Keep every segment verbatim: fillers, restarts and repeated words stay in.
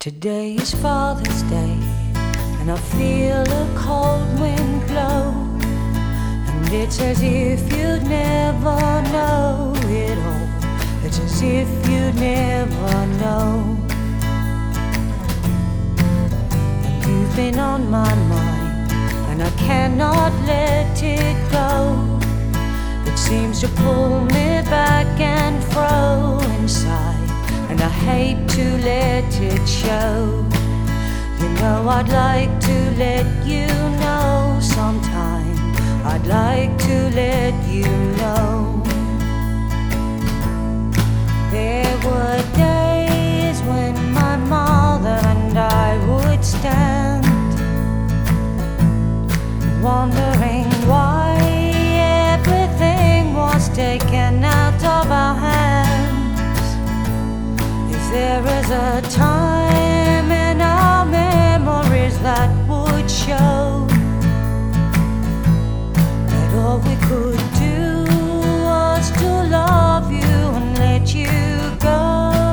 Today is Father's Day, and I feel a cold wind blow, and it's as if you'd never know it all. It's as if you'd never know. And you've been on my mind, and I cannot let it go. It seems to pull me back and fro inside, and I hate to let it show. You know I'd like to let you know sometime. I'd like to let you know. There were days when my mother and I would stand, wondering why everything was taken out of our hands. There is a time in our memories that would show that all we could do was to love you and let you go.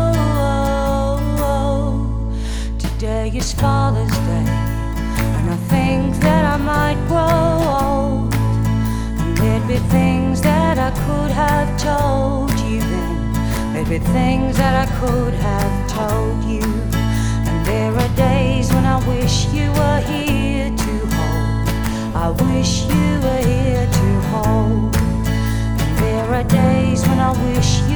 Today is Father's Day, and I think that I might grow old, and there'd be things that I could have told you then. There'd be things that I could have told you. And there are days when I wish you were here to hold. I wish you were here to hold. And there are days when I wish